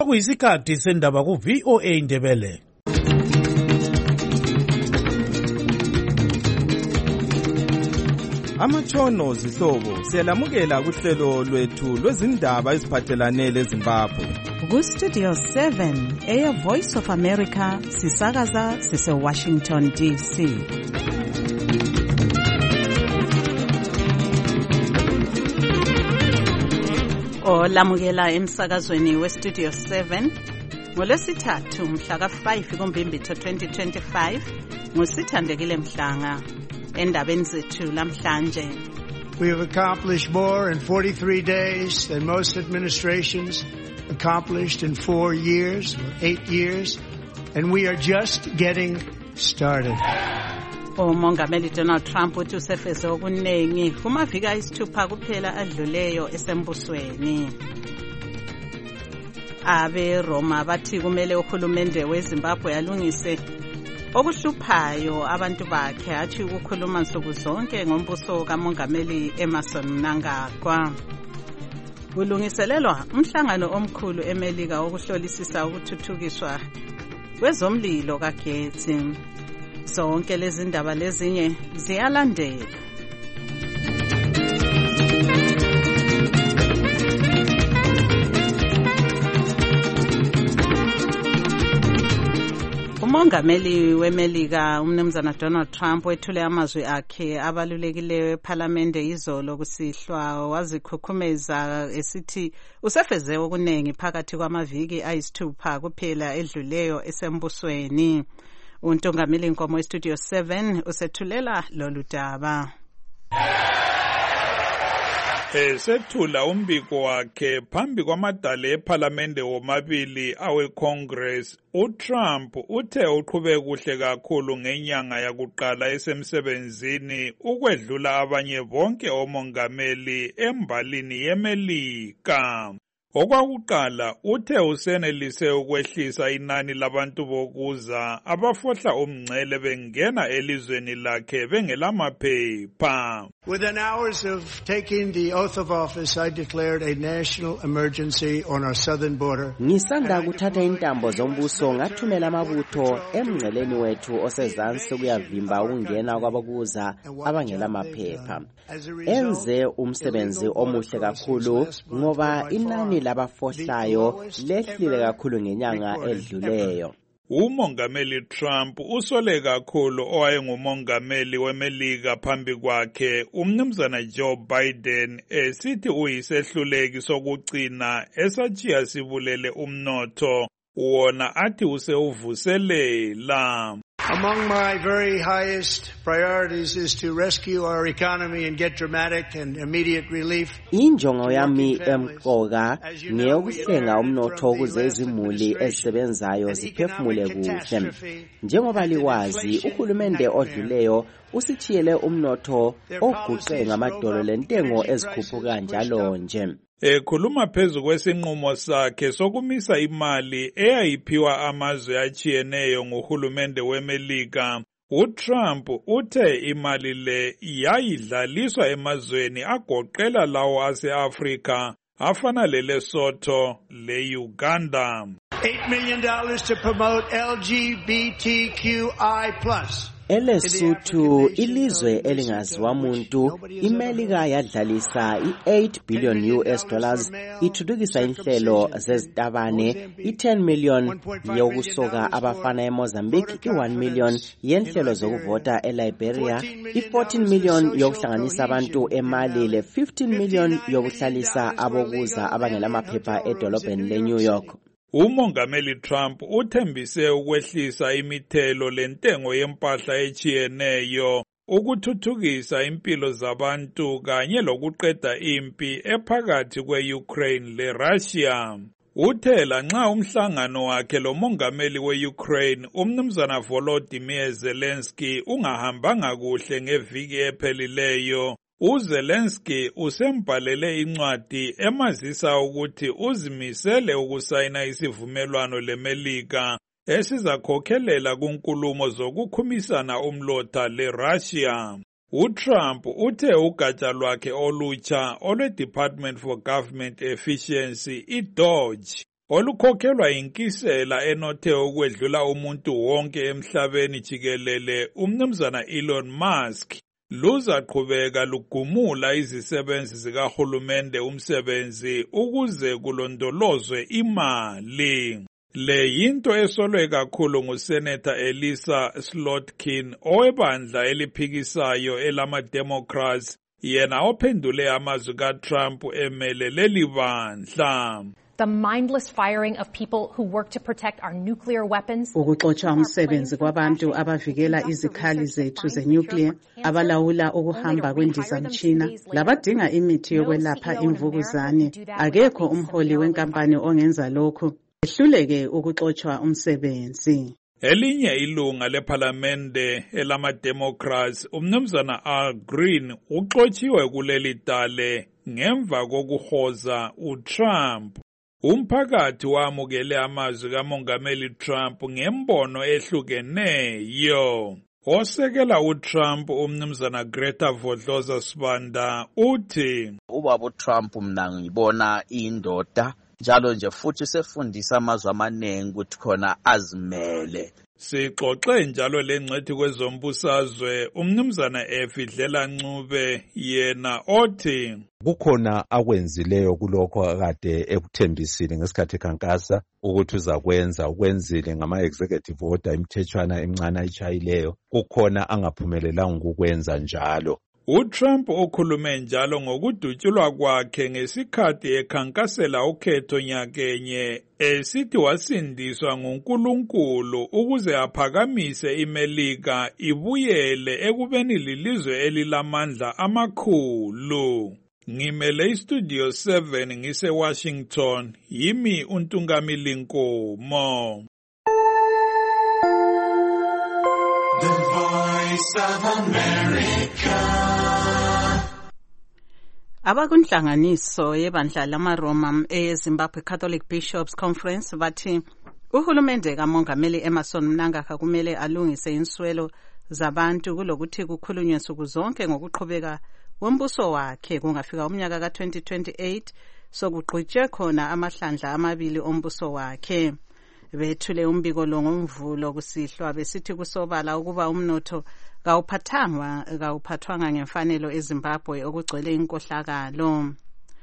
Kuyisikhathi sendaba ku VOA Ndebele. Amatshono zihlobo siyalamukela kuhlelo lwethu lwezindaba eziphathelane leZimbabwe. Ku Studio 7 Air Voice of America sisakaza sise Washington DC. Olamukela emsakazweni we Studio 7 ngolwesithathu mhla ka5 kuMbimbithi 2025 ngusithandekile Mhlanga. Endabeni zethu lamhlanje, we have accomplished more in 43 days than most administrations accomplished in 4 years or 8 years, and we are just getting started. uMongameli Donald Trump uthi usefeze okunengi kumaviki ayisithupha kuphela adluleyo esembusweni. Abe Roma bathi kumele uhulumende weZimbabwe alungise okuhluphayo abantu bakhe, athi ukukhuluma nsuku zonke ngombuso kaMongameli Emmerson Mnangagwa. Kulungiselelwa umhlangano omkhulu eMelika wokuhlolisisa ukuthuthukiswa kwezomlilo kagetsi. Zonke lezi ndaba lezinye ziyalandela. Umongameli weMelika umnumzana Donald Trump wethule amazwi akhe abalulekileyo eParliament izolo kusihlwa, wazikhukhumeza esithi usefeze okunengi phakathi kwamaviki ayisithupha kuphela edluleyo esembusweni. Untongameli Nkomo eStudio 7 usethulela lolu daba. Esethula umbiko wakhe phambi kwamadala eParliamente womabili aweCongress, uTrump uthe uqhube kuhle kakhulu ngenyanga yakuqala esemsebenzini ukwedlula abanye bonke omongameli embalini yeMelika. Okwakuqala uthe usenelise ukwehlisa inani labantu bokuza abafohla umngcele bengena elizweni lakhe bengelamaphepha. Within hours of taking the oath of office, I declared a national emergency on our southern border. Ngisanda kuthatha intambo zombuso ngathumela amabutho emngceleni wethu osezansi kuyavimba ukungena kwabakuza abangelamaphepha. Enze umsebenzi omuhle kakhulu ngoba inani labafohlayo lehlile kakhulu ngenyanga edluleyo. UMongameli Trump usole kakhulu owayengumongameli weMelika phambi kwakhe umnumzana Joe Biden esithi uyisehluleki sokugcina esachiya sibulele umnotho wona athi usewuvuselela. Among my very highest priorities is to rescue our economy and get dramatic and immediate relief. Injongo yami emqoka ngeyokuhlenga umnotho ukuze izimuli ezisebenzayo ziphefumule kuhle. Njengoba likwazi, uhulumende odluleyo usithiyele umnotho oguqe ngamadolo lentengo ezikhuphuka njalo nje. Ekhuluma phezu kwesinqumo sakhe sokumisa imali eyayiphiwa amazwe achiyeneyo nguhulumende weMelika, uTrump uthe imali le yayidlaliswa emazweni agoqela lawo ase-Afrika afana leLesotho le-Uganda. $8 million to promote LGBTQI+. ELesotho, ilizwe elingaziwa muntu, iMelika yadlalisa i$8 billion US ithuthukisa inhlelo zezitabane, i-10 million yokusoka abafana eMozambique, i-1 million yenhlelo zokuvota eLiberia, i-14 million yokuhlanganisa abantu eMali, le-15 million yokuhlalisa abokuza abangelamaphepha edolobheni leNew York. UMongameli Trump uthembise ukwehlisa imithelo lentengo yempahla echiyeneyo, ukuthuthukisa impilo zabantu kanye lokuqeda impi ephakathi kwe-Ukraine le-Russia. Uthe lanxa umhlangano wakhe lomongameli we-Ukraine umnumzana Volodymyr Zelensky ungahambanga kuhle ngeviki ephelileyo, uZelensky usembhalele incwadi emazisa ukuthi uzimisele ukusayina isivumelwano leMelika esizakhokhelela kunkulumo zokukhumisana umlotha leRussia. uTrump uthe ugatsha lwakhe olutsha olwe-Department for Government Efficiency, i-DOGE, olukhokhelwa inkisela enothe ukwedlula umuntu wonke emhlabeni jikelele umnumzana Elon Musk luzaqhubeka lugumula izisebenzi zikahulumende umsebenzi ukuze kulondolozwe imali. Le yinto esolwe kakhulu nguSenator Elissa Slotkin owebandla eliphikisayo elama-Democrats, yena ophendule amazwi kaTrump emele leli bandla. The mindless firing of people who work to protect our nuclear weapons. Ukuxotsha umsebenzi kwabantu abavikela izikhali zethu zenuclear, abalawula ukuhamba kwendizamtshina, labadinga imithi yokwelapha imvukuzane. Akekho umholi wenkampani ongenza lokhu. Ehluleke ukuxotshwa umsebenzi. Elinye ilunga lephalamende elama-Democrats, umnumzana Al Green, uxotshiwe kuleli dale ngemva kokuhoza uTrump. Umphakathi wamukele amazwi kaMongameli Trump ngembono ehlukeneyo. Osekela uTrump umnumzana Greta Vodloza Sibanda uthi, ubaba uTrump mina ngibona indoda njalo nje futhi sefundisa amazwi amaningi ukuthi khona azimele. Sixoxe njalo lengcethi kwezombusazwe umnumzana Efidlela Ncube yena othi kukhona akwenzileyo kulokho akade ekuthembisile ngesikhathi ekhankasa ukuthi uzakwenza ukwenzile ngama-executive order imithetshwana emncane ayitshayileyo, kukhona angaphumelelanga ukukwenza njalo. uTrump ukhulume njalo ngokudutshulwa kwakhe ngesikhathi ekhankasela ukhetho nyakenye esithi wasindiswa nguNkulunkulu ukuze aphakamise iMelika ibuyele ekubeni lilizwe elilamandla amakhulu. Ngimele iStudio 7 ngise-Washington, yimi uNtungamili Nkomo. The Voice of America. Abakunhlanganiso yebandla lamaRoma eZimbabwe Catholic Bishops Conference bathi uhulumende kaMongameli Emmerson Mnangagwa kumele alungise inswelo zabantu kulokuthi kukhulunywe nsuku zonke ngokuqhubeka wombuso wakhe kungafika umnyaka ka-2028 sokugqitshwe khona amahlandla amabili ombuso wakhe. Bethule umbiko lo ngoMvulo kusihlwa besithi kusobala ukuba umnotho kawuphathwanga ngemfanelo eZimbabwe okugcwele inkohlakalo.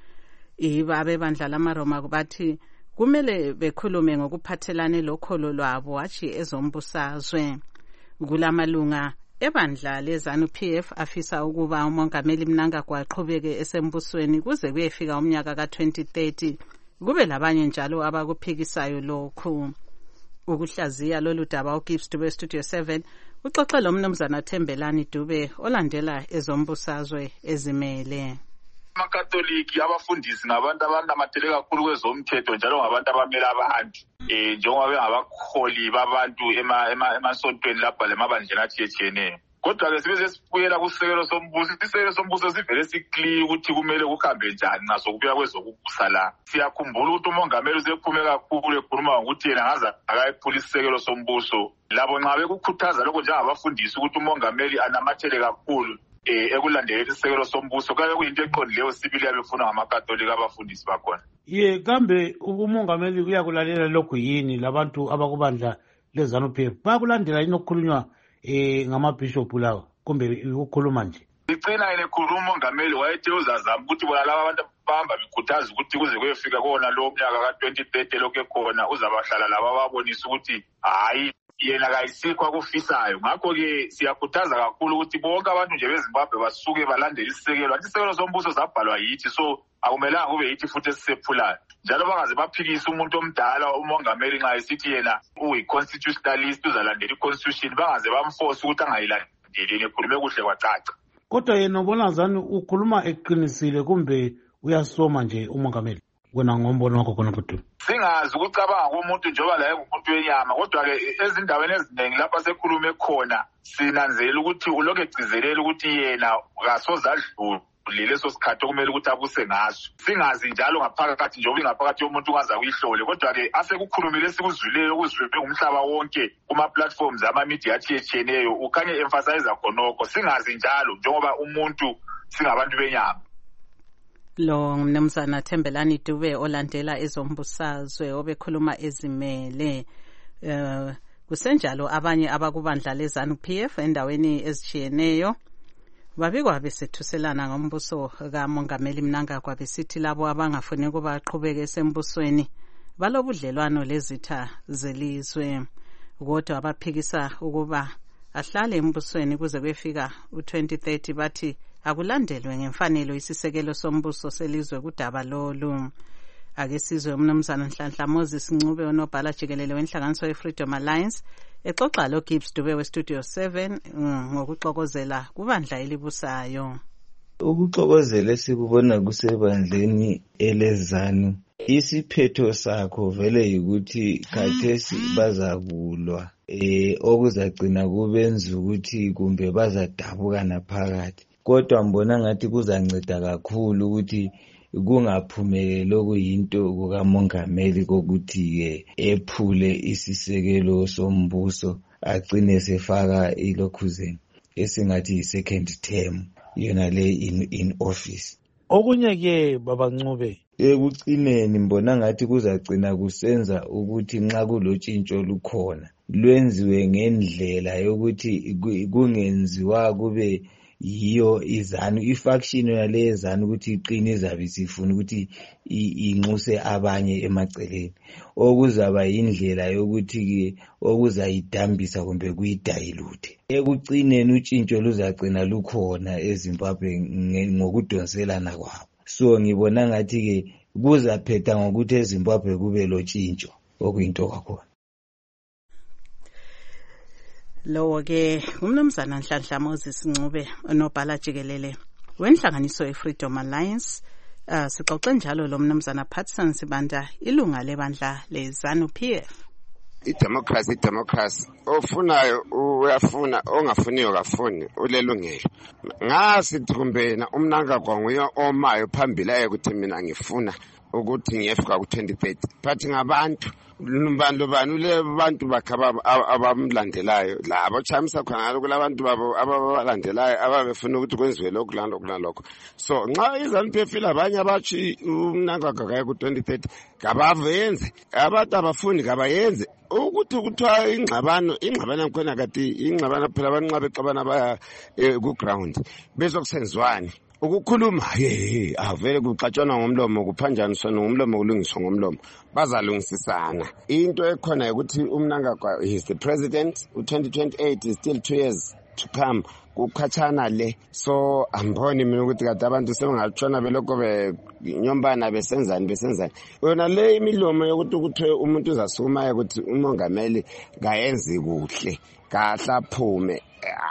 Abebandla lamaRoma bathi kumele bekhulume ngokuphathelane lokholo lwabo hatshi ezombusazwe. Kulamalunga ebandla leZANU-PF afisa ukuba uMongameli Mnangagwa aqhubeke esembusweni kuze kuyefika umnyaka ka-2030. Kube labanye njalo abakuphikisayo lokhu. Ukuhlaziya lolu daba uGibbs Dube Studio 7 uxoxe lo mnumzana Thembelani Dube olandela ezombusazwe ezimele. AmaKatoliki abafundisi ngabantu abanamathele kakhulu kwezomthetho njalo ngabantu abamela abantu njengoba bengabaholi babantu emasontweni lapha lemabandleni atshiyeneyo. Kodwa-ke sibe sibuyela kusekelo sombuso. Isekelo sombuso sivele sikliye ukuthi kumele kuhambe njani ngaso kubuya kwezokubusa la. Siyakhumbula ukuthi umongameli usephume kakhulu ekhuluma ngokuthi yena ngaze akayephula isekelo sombuso. Labo nxa bekukhuthaza lokho njengabafundisi ukuthi umongameli anamathele kakhulu ekulandeleni isekelo sombuso, kanye kuyinto eqondileyo sibili yabefuna ngamaKatolika abafundisi bakhona. Kambe umongameli uyakulalela lokhu yini labantu abakubandla leZANU-PF? Bayakulandela yini okukhulunywa ngamabhishophu lawa kumbe ukukhuluma nje? Icina yena ekhuluma umongameli wayethe uzazama ukuthi bona laba abantu bahamba bekhuthaza ukuthi kuze kuyefika kona lo mnyaka ka-2030 lokho ekhona uzabahlala laba babonisa ukuthi hayi yena kayisikho akufisayo. Ngakho-ke siyakhuthaza kakhulu ukuthi bonke abantu nje beZimbabwe basuke balandele isisekelo. Isekelo sombuso zabhalwa yithi, so akumelanga kube yithi futhi esisephulayo. Njalo bangaze baphikise umuntu omdala umongameli nxa esithi yena uyi-constitutionalist uzalandela i-constitution, bangaze bamforce ukuthi angayilandeli, ekhulume kuhle kwacaca. Kodwa yena ubona zani ukhuluma eqinisile kumbe uyasoma nje umongameli? Wena ngombono wakho khona futhi. Singazi ukucabanga komuntu njengoba la engumuntu wenyama, kodwa-ke ezindaweni eziningi lapha sekhulume khona sinanzela ukuthi ulokhu egcizelela ukuthi yena kasoze adlule leso sikhathi okumele ukuthi abuse ngaso. Singazi njalo ngaphakathi njengoba ingaphakathi yomuntu ungaza kuyihlole, kodwa-ke asekukhulumile esikuzwileyo okuzwiwe umhlaba wonke kuma-platforms ama-media atshiyeneyo ukhanye emphasize khonokho. Singazi njalo njengoba umuntu singabantu benyama. lo mnumzana Thembelani Dube olandela ezombusazwe obekhuluma ezimele kusenjalo abanye abakubandla leZANU-PF endaweni ezitshiyeneyo babikwa besethuselana ngombuso kaMongameli Mnangagwa besithi labo abangafuni ukuba aqhubeke esembusweni balobudlelwano lezitha zelizwe kodwa abaphikisa ukuba ahlale embusweni kuze kufika u2030 bathi akulandelwe ngemfanelo isisekelo sombuso selizwe kudaba lolu. Ake sizwe umnumzana Nhlanhla Moses Ncube onobhala jikelele wenhlanganiso yeFreedom Alliance exoxa lo Gibbs Dube weStudio 7 ngokuxokozela kubandla elibusayo. Ukuxokozela sikubona kusebandleni eleZANU isiphetho sakho vele ukuthi khathesi bazakulwa okuzagcina kubenza ukuthi kumbe bazadabuka naphakathi kodwa mbona ngathi kuzanceda kakhulu ukuthi kungaphumeleli okuyinto kukaMongameli kokuthi ephule isisekelo sombuso agcine sefaka ilokhuzeni esingathi second term yona le in office. Okunye ke baba Ncube ekucineni mbona ngathi kuzagcina kusenza ukuthi nxa kulotshintsho lukhona lwenziwe ngendlela yokuthi kungenziwa kube yiyo iZANU ifaction yale yeZANU ukuthi iqine izabe isifuna ukuthi inxuse abanye emaceleni okuzaba indlela yokuthi ke okuzayidambisa kumbe kuyidilute. Ekucineni utshintsho luzagcina lukhona eZimbabwe ngokudonselana kwabo. So ngibona ngathi ke kuzaphetha ngokuthi eZimbabwe kube lotshintsho okuyinto kakhulu. Lo ke umnumzana Nhlanhla Moses Ncube onobhala jikelele wenhlanganiso yeFreedom Alliance. Sixoxe njalo lo mnumzana Patson Sibanda ilunga lebandla leZANU-PF. Democracy ofunayo uyafuna ongafuniyo kafuni ulelungelo. Ngasithi kumbe uMnangagwa nguye omayo phambili ukuthi mina ngifuna ukuthi ngiyefika ku2030 but ngabantu bani le bantu bakhaba abamlandelayo labo chamisa khona kulabantu babo abalandelayo ababefuna ukuthi kwenziwe lokho kuloko so nxa iZANU-PF labanye abathi uMnangagwa kaya ku2030 kabavenze abantu abafuni kabayenze ukuthi kuthiwa ingxabano khona kati ingxabano phela abanqabe xabana baya ku ground bezokusenzwani ukukhuluma avele kuxatshana ngomlomo kuphanjaniswa ngomlomo kulungiswa ngomlomo bazalungisisana into ekhona ukuthi uMnangagwa is the president u2028 is still 2 years to come kukhatshana le so amboni mina ukuthi kade abantu sebengatshona belokho benyombana besenzani yona le imilomo yokuthi umuntu uzasukuma ukuthi uMongameli kayenzi kuhle kahle aphume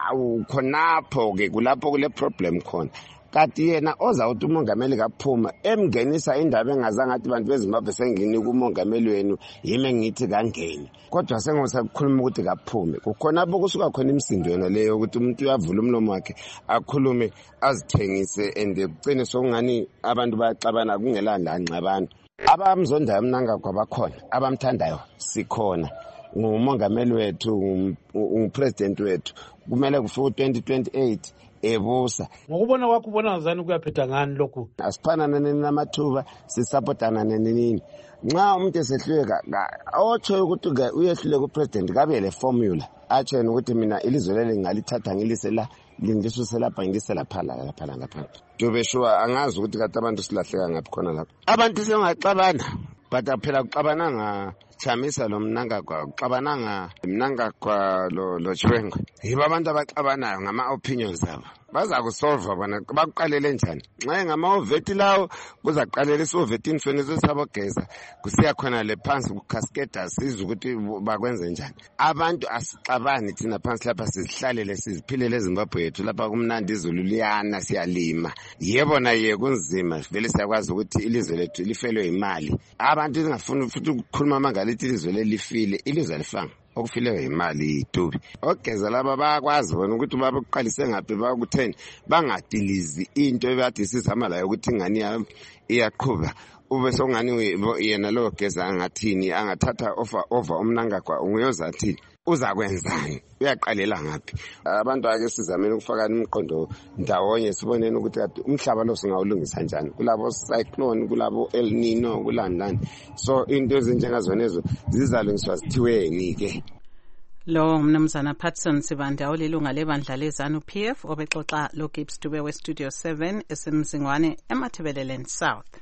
khonapho ke kulapho kule problem khona kati yena ozawuthi uMongameli kaphuma emngenisa indaba engazange athi bantu beZimbabwe sengini kuMongameli wenu yime ngithi kangeni kodwa sengosakhuluma ukuthi kaphume kukhona lapho kusuka khona imisindo yona leyo ukuthi umuntu uyavula umlomo wakhe akhulume azithengise ende kucine sokungani abantu bayaxabana kungelanda ngxabano abamzondayo uMnangagwa bakhona abamthandayo sikhona nguMongameli wethu upresident wethu kumele kufike 2028 ebusa ngokubona kwakho ubona ngazani kuyaphetha ngani lokhu asiphanana namathuba sisupportana nenini nxa umuntu esehluleka otsho ukuthi uyehluleka upresident kabe le formula atsho ukuthi mina ilizwe leli ngalithatha ngilise la lindisuse lapha ngilise lapha ngapha Dube sure angazi ukuthi kade abantu silahleka ngaphi khona lapho abantu sengaxabana but phela kuxabananga chamisa lo Mnangagwa uxabananga Mnangagwa lo Chwengo yiba abantu abaxabanayo ngama opinions zabo baza kusolve bona bakuqalele njani nxa ngama oveti lawo kuzaqalela isoveti infeniso sabogeza kusiya khona le phansi ku cascade sizwe ukuthi bakwenze njani abantu asixabani thina phansi lapha sizihlalele siziphilele eZimbabwe yethu lapha kumnandi izulu liyana siyalima yebo naye kunzima vele siyakwazi ukuthi ilizwe lethu lifelwe imali abantu lingafuni futhi ukukhuluma mangalithi ilizwe lelifile ilizwe lifanga okufileyo imali iDube ogeza laba bayakwazi bona ukuthi babuqalise ngaphi bakutheni bangadilizi into ebathi sizama la ukuthi ingani iyaqhuba ube songani yena lo geza ngathini angathatha over uMnangagwa unguyozathi uzakwenzani, uyaqalela ngaphi. Abantu ake sizamele ukufaka imiqondo ndawonye sibonene ukuthi kade umhlaba lo singawulungisa njani. Kulabo cyclone, kulabo El Nino, kulandani. So into ezinjengazonezo zizalungiswa zithiweni ke. Lo mnumzana Patson Sibanda olilunga lebandla lezanu PF obexoxa lo Gibbs Dube we Studio 7 esemzingwane eMathebeleland South.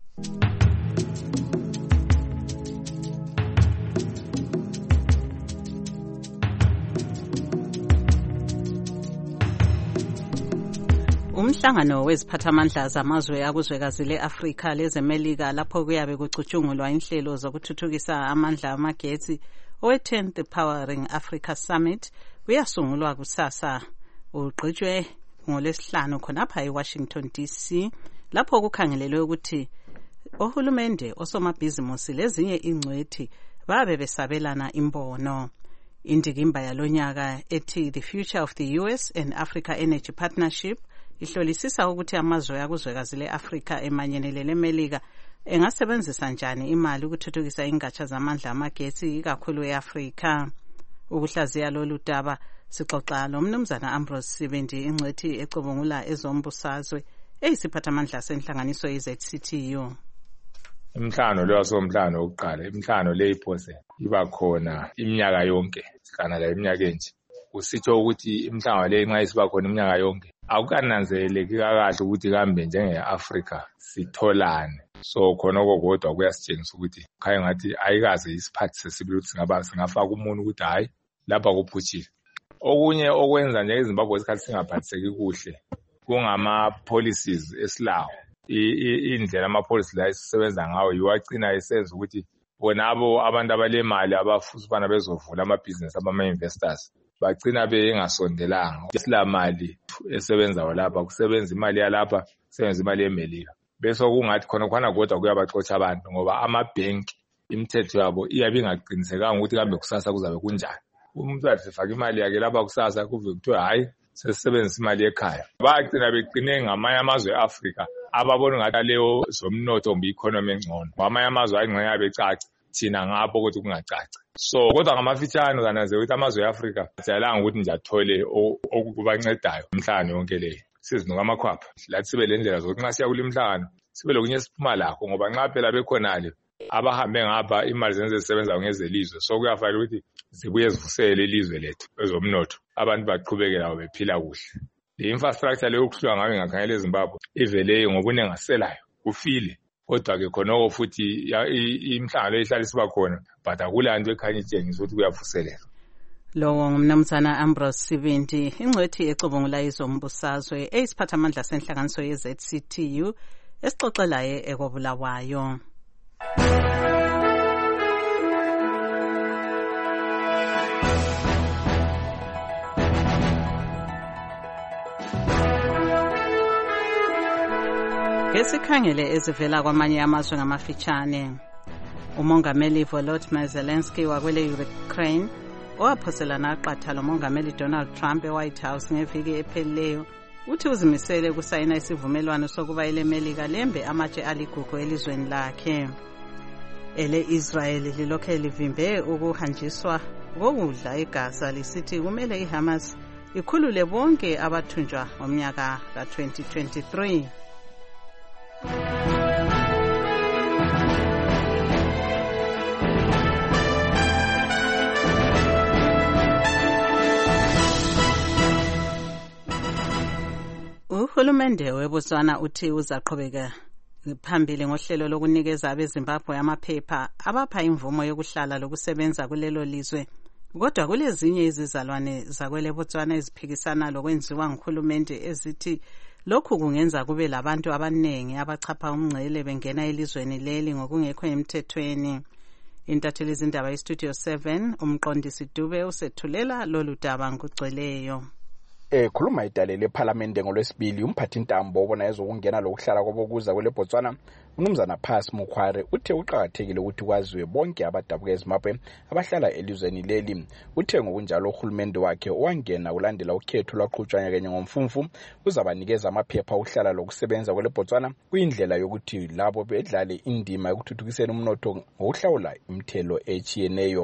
Umhlangano weziphathamandla zamazwe akuzwekazi le-Afrika lezemelika lapho kuyabe kucutshungulwa inhlelo zokuthuthukisa amandla amagetsi owe-10th Powering Africa Summit uyasungulwa kusasa ugqitshwe ngolesihlanu khonapha eWashington DC lapho kukhangelelwe ukuthi ohulumende osomabhizimusi lezinye ingcwethi babe besabelana imbono. Indikimba yalonyaka ethi The Future of the US and Africa Energy Partnership ihlolisisa ukuthi amazwe akuzwekazi le-Afrika emanyene lemelika engasebenzisa njani imali ukuthuthukisa ingatsha zamandla amagetsi ikakhulu eAfrika. Ukuhlaziya lolu daba sixoxa lo mnumzana Ambrose Sibindi ingcwethi ecubungula ezombusazwe eyisiphathamandla senhlanganiso yeZCTU. Imhlangano lo wasomhlangano oqala, imhlangano le iphose iba khona iminyaka yonke, sikana la iminyaka enje. Usitsho ukuthi imhlangano le nxa isiba khona iminyaka yonke akukananzeleki kahle ukuthi kambe njenge-Afrika sitholane. So khona kodwa kuyasitshengisa ukuthi khaya ngathi ayikaze isiphathi sesibili ukuthi singafaka umuntu ukuthi hayi lapha kuphutshile. Okunye okwenza nje eZimbabwe isikhathi singaphathiseki kuhle kungama policies esilawo. Indlela ama-policy la esisebenza ngawo yiwagcina esenza ukuthi bonabo abantu abalemali abafuna bezovula amabhizinisi abama-investors bagcina bengasondelanga. Isilamali esebenzayo lapha kusebenza imali yalapha, kusebenza imali yemelika. Bese kungathi khona kodwa kuyabaxotsha abantu ngoba amabhenki imithetho yabo iyabe ingaqinisekanga ukuthi kambe kusasa kuzabe kunjani. Umuntu athi sifaka imali yake lapha kusasa kuve kuthiwa hayi sesisebenzisa imali ekhaya. Bagcina beqine ngamanye amazwe eAfrika ababona ngathi leyo zomnotho economy engcono. Ngamanye amazwe ayingxenye becaca thina ngapho ukuthi kungacaci. So kodwa ngamafitshane kananze ukuthi amazwe eAfrika ayalanga ukuthi nje athole okubancedayo umhlangano yonke le. Sizinuka amakhwapha lathi sibe lendlela zokuthi nxa siya kulimhlangano sibe lokunye siphuma lakho ngoba nxa phela bekhonale abahambe ngapha imali zenze zisebenza ngezelizwe. So kuyafanele ukuthi zibuye zivusele ilizwe lethu ezomnotho abantu baqhubekela bephila kuhle. Le infrastructure leyo kuhlwa ngayo ngakhangela eZimbabwe ivele ngobunengaselayo kufile. Kodwa ke khona futhi imhlangano ehlala siba khona but akulanto ekhanya itshengisa ukuthi kuyavuseleka. Lowo ngumnumzana Ambrose Sibindi ingcwethi ecubungula izombusazwe eyisiphathamandla senhlanganiso yeZCTU esixoxelaye ekobulawayo. Ngesikhangele ezivela kwamanye amazwe ngamafitshane. Umongameli Volodymyr Zelensky wakwele Ukraine owaphoselana aqatha lo mongameli Donald Trump eWhite House ngeviki ephelileyo uthi uzimisele kusayina isivumelwano sokuba ilemelika lembe amatshe aligugu elizweni lakhe. Israel lilokhe livimbe ukuhanjiswa kokudla eGaza lisithi kumele iHamas ikhulule bonke abathunjwa ngomnyaka ka-2023. Uhulumende weBotswana uthi uzaqhubeka phambili ngohlelo lokunikeza abeZimbabwe amaphepha abapha imvumo yokuhlala lokusebenza kulelo lizwe. Kodwa kulezinye izizalwane zakwele Botswana eziphikisana lokwenziwa nguhulumende ezithi lokhu kungenza kube labantu abanengi abachapha umngcele bengena elizweni leli ngokungekho emthethweni. Intatheli izindaba yeStudio 7 umqondisi Dube usethulela lolu daba ngugcweleyo. Khuluma idale leParliament ngolwesibili umphathintambo obona ezokungena lokuhlala kwabokuza kwele Botswana uMnumzana Phasi Mukhware uthe uqhakathekile ukuthi kwaziwe bonke abadabuka eZimbabwe abahlala elizweni leli. Uthe ngokunjalo uhulumende wakhe owangena ulandela ukhetho lwaqhutshwa kenye ngomfumfu uzabanikeza amaphepha okuhlala lokusebenza kwele Botswana kuyindlela yokuthi labo bedlale indima ekuthuthukiseni umnotho ngokuhlawula imithelo echiyeneyo.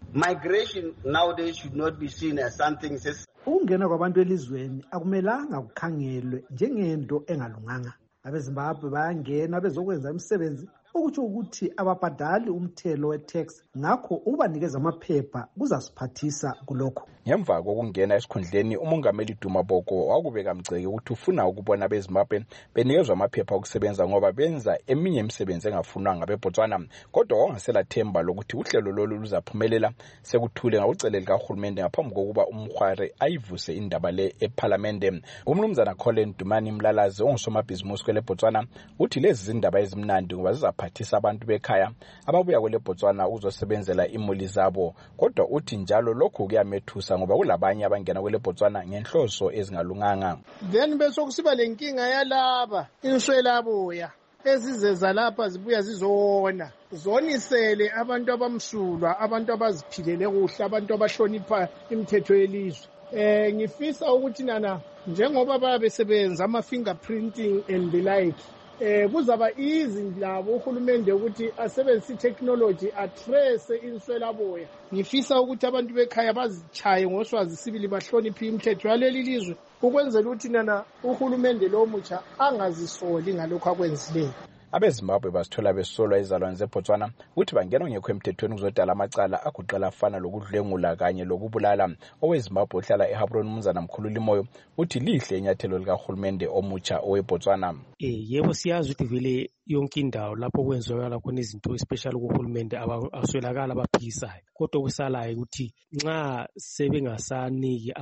Migration nowadays should not be seen as something. Ukungena kwabantu elizweni akumelanga kukhangelwe njengento engalunganga. AbeZimbabwe bayangena bezokwenza imisebenzi okutsho ukuthi ababhadali umthelo we-tax, ngakho ukubanikeza amaphepha kuzasiphathisa kulokho. Ngemva kokungena esikhundleni, umongameli Duma Boko wakubeka mgceke ukuthi ufuna ukubona abeZimbabwe benikezwa amaphepha okusebenza ngoba benza eminye imisebenzi engafunwa ngabeBotswana, kodwa wangasela themba lokuthi uhlelo lolu luzaphumelela sekuthule ngakucelela kahulumende ngaphambi kokuba uMkhware ayivuse indaba le eParliament. Umnumzana Colin Dumani Mlalazi ongusomabhizinisi kweleBotswana uthi lezi zindaba ezimnandi ngoba zizaphathisa abantu bekhaya ababuya kweleBotswana ukuzosebenzela imuli zabo, kodwa uthi njalo lokhu kuyamethusa ngoba kulabanye abangena kweleBotswana ngenhloso ezingalunganga. Then bese kusiba lenkinga yalaba inswelaboya ezizeza lapha zibuya zizona zonisele abantu abamsulwa, abantu abaziphilele kuhle, abantu abahlonipha imithetho yelizwe. Ngifisa ukuthi nana njengoba babesebenza ama-fingerprinting and the like, kuzaba easy labo uhulumende ukuthi asebenzise technology atrace inswelaboya. Ngifisa ukuthi abantu bekhaya bazichaye ngoswazi sibili bahloniphe imithetho yaleli lizwe ukwenzela ukuthi nana uhulumende lo mutsha angazisoli ngalokho akwenzileyo. AbeZimbabwe basithola besolwa izalwane zeBotswana ukuthi bangena ngekho emthethweni kuzodala amacala aguqela afana lokudlwengula kanye lokubulala. OweZimbabwe ohlala eHabron umnumzana Mkhululi Moyo uthi lihle inyathelo likahulumende omutsha oweBotswana. Yebo siyazi ukuthi vele yonke indawo lapho kwenzekala khona izinto especially kuhulumende aswelakala abaphikisayo, kodwa kusalayo ukuthi nxa sebengasaniki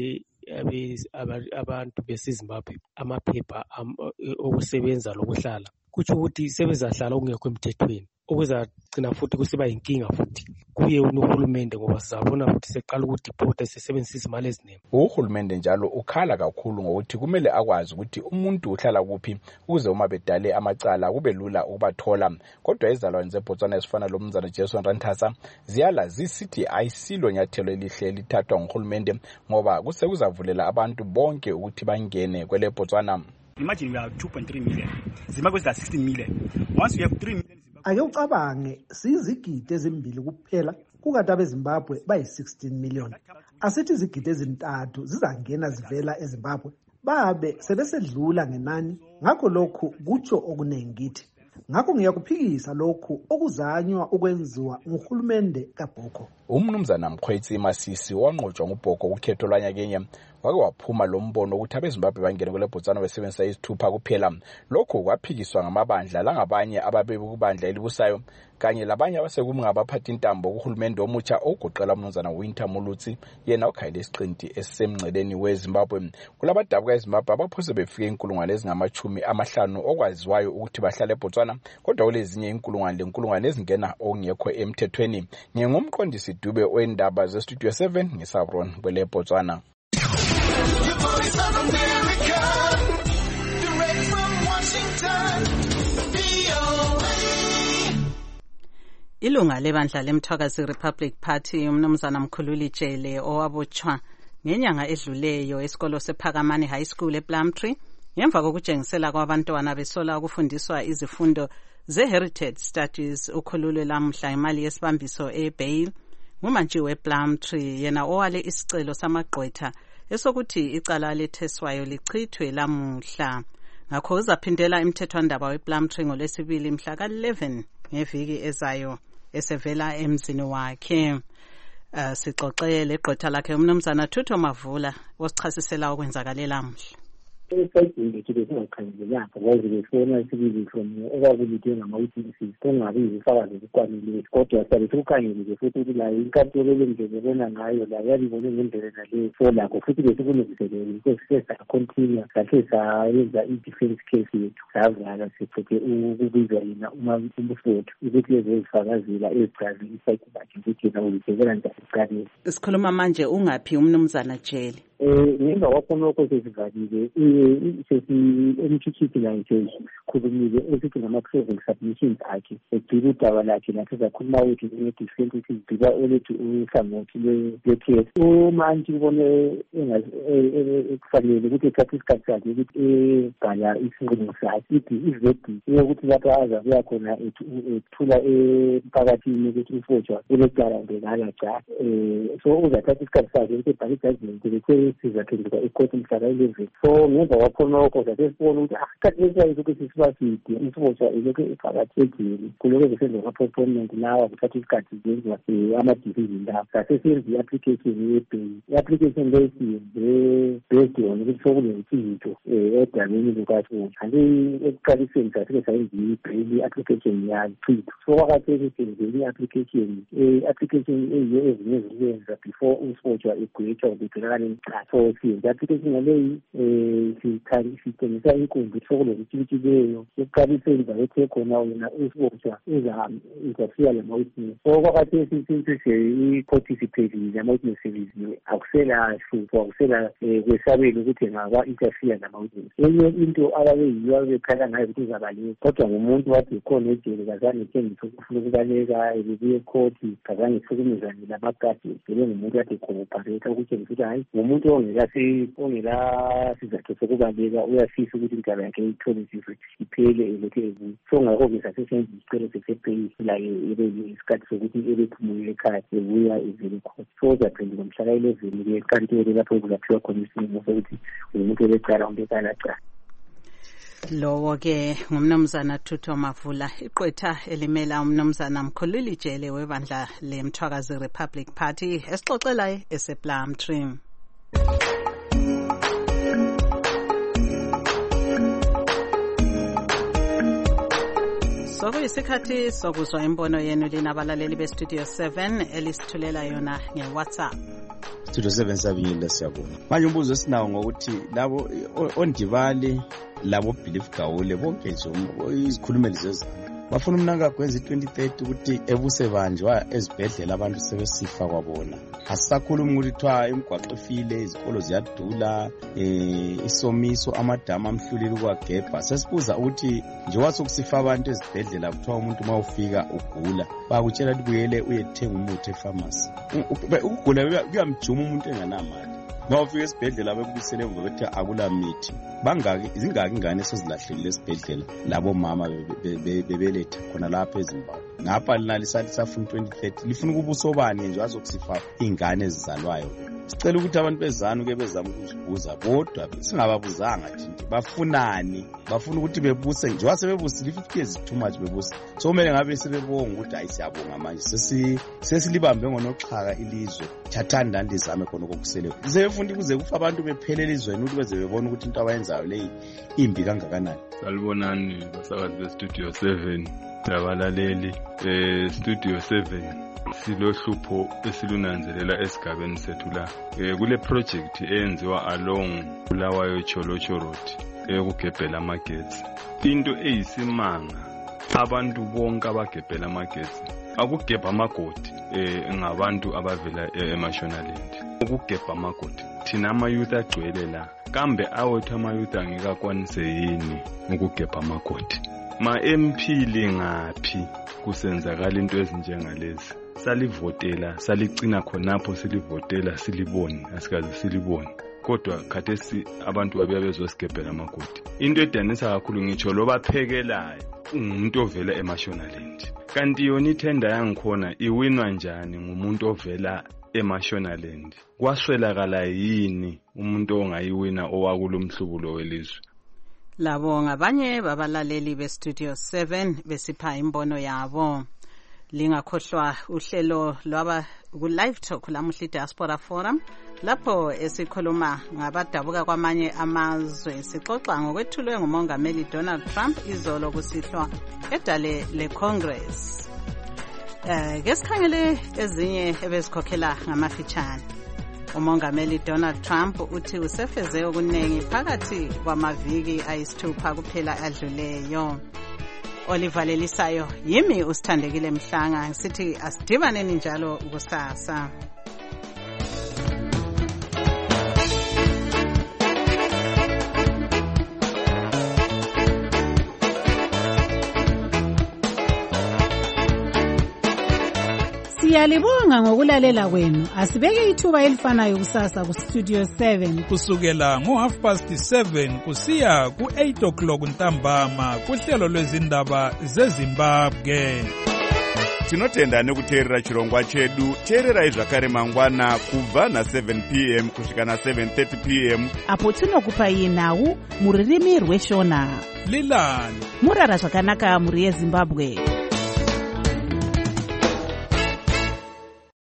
abantu beseZimbabwe amaphepha okusebenza lokuhlala, kutsho ukuthi sebezahlala okungekho emthethweni, okuzagcina futhi kusiba yinkinga futhi kuye uhulumende ngoba sizabona futhi seqala ukudipota sesebenzisa imali eziningi. Uhulumende njalo ukhala kakhulu ngokuthi kumele akwazi ukuthi umuntu uhlala kuphi ukuze uma bedale amacala kube lula ukubathola, kodwa izalwane zeBotswana ezifana lomnumzana Jason Ranthasa ziyala zisithi ayisilo nyathelo elihle lithathwa nguhulumende ngoba kusekuzavulela abantu bonke ukuthi bangene kweleBotswana. Imagine we have 2.3 million. Zimbabwe is 16 million. Once we have 3 million. Ake ucabange sizigidi ezimbili kuphela kukanti abeZimbabwe bayi-16 million. Asithi izigidi ezintathu zizangena zivela eZimbabwe babe sebesedlula ngenani, ngakho lokhu kutsho okuningi kithi. Ngakho ngiyakuphikisa lokhu okuzanywa ukwenziwa nguhulumende kaBhoko. Umnumzana Mkhwetsi Masisi wanqotshwa nguBhoko ukhetho lwanyakenye wake waphuma lo mbono ukuthi abeZimbabwe bangene kweleBotswana besebenzisa izithupha kuphela. Lokhu kwaphikiswa ngamabandla langabanye ababekubandla elibusayo kanye labanye abasekumngabaphathi intambo kuhulumende omutsha okugoqela umnumzana Winter Mulutsi yena ukhayile isiqinti esisemngceleni weZimbabwe. Kulabadabuka eZimbabwe abaphose befike inkulungwane ezingama-50 okwaziwayo ukuthi bahlala eBotswana, kodwa kulezinye inkulungwane ezingena okungekho emthethweni. Ngingumqondisi Dube oendaba zeStudio 7 ngeSabron kweleBotswana. Ilunga lebandla leMthwakazi Republic Party umnumzana Mkhululi Jele owabotshwa ngenyanga edluleyo esikolo sePhakamani High School ePlumtree ngemva kokutshengisela kwabantwana besola ukufundiswa izifundo ze-Heritage Studies. Ukhululwe lamhla imali yesibambiso eBail ngumantshi wePlumtree yena owale isicelo samagqwetha esokuthi icala letheswayo lichithwe lamuhla. Ngakho uzaphindela imthethwandaba wePlumtree ngolwesibili mhla ka-11 ngeviki ezayo esevela emzini wakhe. Sixoxe legqwetha lakhe umnumzana Thutho Mavula osichasisela okwenzakalela mhla. Esayidinge kube singakhangelelanga ngoba befona isibili okwakubithe ngama-witnesses kungabi izifakazi ezikwaneleyo, kodwa sabe sikukhangelile futhi ukuthi layo inkantolo lendlela ebona ngayo la yalibone ngendlela naleyo, so lakho futhi besikulungiselele because sesakhontinua kahle sayenza i-defense case yethu savala siphethe ukubizwa yena umfowethu ukuthi lezo ezifakazela ezichaze isayiti lakhe ukuthi yena ulibhekela njani ekuqaleni. Sikhuluma manje ungaphi umnumzana Jele? Ngemva kwakhona lokho sesivalile sesi-emthuthiti la nje usikhulumile esithi ngama-civil submissions akhe egcila udaba lakhe nathi zakhuluma ukuthi ne-defense ukuthi zigcila olethi uhlangothi lwe-TS. Umantshi kubone kufanele ukuthi ethathe isikhathi sakhe ukuthi ebhala isinqumo sakhe ithi ivedi yokuthi lapha aza kuya khona ethula emphakathini ukuthi umfotshwa ulecala ngekala cha. So uzathatha isikhathi sakhe ukuthi ebhale ijudgment bese sizaphenduka ecourt mhla ka-11. So ngemva kwakhonokho sasesibona ukuthi isikhathi lesiyayisa ukuthi siba side umfotshwa ilokhu ephakathi ejele kulokhu kusenza ama-postponement lawa kuthatha isikhathi zenziwa ama-division lawo. Sasesenza i-application ye-bail. I-application leyo siyenze based on ukuthi sokunezinto edabeni lukaSibonda. Kanti ekuqaliseni sasike sayenza i-bail application yachithwa. So kwakathesi senzile i-application eyiyo ezinye eziyenza before usibotshwa egwetshwa ubebhekakane necala. So siyenza i-application yaleyi sitshengisa inkumbi sokulokutshintshileyo ekuqaliseni bayethe khona wena usibotshwa uzafika lama-witness. So kwakathesi since i-court isiphelile ama-witness sebiziwe akusela hlupho akusela kwesabela ukuthi ngaba-interfere nama-witness. Enye into ababeyiyo ababekhala ngayo ukuthi uzabaleka kodwa ngumuntu wathi khona ejele kazange etshengise ukufuna ukubaleka ebebuye ekhoti kazange ehlukumezane labagadi vele ngumuntu wathi cooperate ukutshengisa ukuthi hayi ngumuntu ongelasizathu sokubaleka uyafisa ukuthi indaba yakhe itholisiswe iphele elokhu ebuye. So ngakho-ke sasesenza isicelo sesepeyisi laye isikhathi sokuthi ebephumule ekhaya ebuya evele khona. So uzaphenduka mhla ka-11 kanti lapho kuzaphiwa khona isinqumo sokuthi umuntu olecala umbekala cala. Lowo-ke ngumnumzana Thutho Mavula, iqwetha elimela umnumzana Mkhululi Jele webandla leMthwakazi Republic Party esixoxelayo esePlumtree. Sokuyisikhathi sokuzwa imbono yenu lina abalaleli beStudio 7 elisithulela yona ngeWhatsApp. Studio 7 sabiyile siyabonga. Manje umbuzo esinawo ngokuthi labo ondibali labo Belief Gawule bonke nje izikhulumeli zezana bafuna umnanga kwenza i-2030 ukuthi ebuse banjwa ezibhedlela abantu sebesifa kwabona. Asisakhuluma ukuthi kuthiwa imigwaqo ifile, izikolo ziyadula, isomiso, amadamu amhlulile ukwagebha. Sesibuza ukuthi njengoba sokusifa abantu ezibhedlela kuthiwa umuntu uma ufika ugula bakutshela ukuthi buyele uyethenga umuthi efamasi. Ukugula kuyamjuma umuntu enganamali. Ma ufika esibhedlela bekubisele ngokuthi akula mithi. Zingaki ingane esezilahlekile esibhedlela labo mama bebeletha khona lapha eZimbabwe. Ngapha lina lisafuna 2030 lifuna ukubuso bani nje azokusifa ingane ezizalwayo. Sicela ukuthi abantu bezana ke bezama ukuzibuza bodwa singababuzanga nje bafunani, bafuna ukuthi bebuse nje wasebebusile 50 years too much bebuse. So kumele ngabe sebebonga ukuthi ayisiyabonga manje sesilibambe ngonoxhaka ilizwe thathanda ndizame khona okusele. Sefunda kuze kufa abantu bephelele izweni ukuthi beze bebona ukuthi into abayenzayo leyi imbi kangakanani. Salibonani basakazi beStudio 7 abalaleli Studio 7 silohlupho esilunanzelela esigabeni sethu la. Kule project eyenziwa along Bulawayo Cholocho Road ukugebhela amagetsi. Into eyisimanga abantu bonke abagebhela amagetsi akugebha amagodi ngabantu abavela eMashonaland. Ukugebha amagodi thina ama-youth agcwele la kambe awethu ama-youth angekakwanise yini ukugebha amagodi. Ma-MP lingaphi kusenzakala into ezinjengalezi? Salivotela, saligcina khonapho silivotela silibone, asikaze silibone. Kodwa khathesi abantu babuya bezosigebhela amagodi. Into edanisa kakhulu ngitsho lo baphekelayo umuntu ovela eMashonaland. Kanti yona ithenda yangikhona iwinwa njani ngumuntu ovela eMashonaland? Kwaswelakala yini umuntu ongayiwina owakulo mhlubulo welizwe? Labo ngabanye babalaleli beStudio 7 besipha imbono yabo. Lingakhohlwa uhlelo lwaba ku-live talk lamuhla Diaspora Forum lapho esikhuluma ngabadabuka kwamanye amazwe. Sixoxa ngokwethulwe ngumongameli Donald Trump izolo kusihlwa edale leCongress. Ngesikhangele ezinye ebezikhokhela ngamafitshane. Umongameli Donald Trump uthi usefeze okuningi phakathi kwamaviki ayisithupha kuphela adluleyo. Olivalelisayo yimi usithandekile Mhlanga sithi asidibaneni njalo kusasa. Siyalibonga ngokulalela kwenu. Asibeke ithuba elifanayo kusasa ku Studio 7 kusukela ngo7:30 kusiya ku8 ntambama kuhlelo lwezindaba zeZimbabwe. Tinotenda nekuteerera chirongwa chedu. Teererai zvakare mangwana kubva na7 p.m. kusvika na7:30 p.m. apo tinokupai nhau mururimi rweshona. Lilani murara zvakanaka muri yeZimbabwe.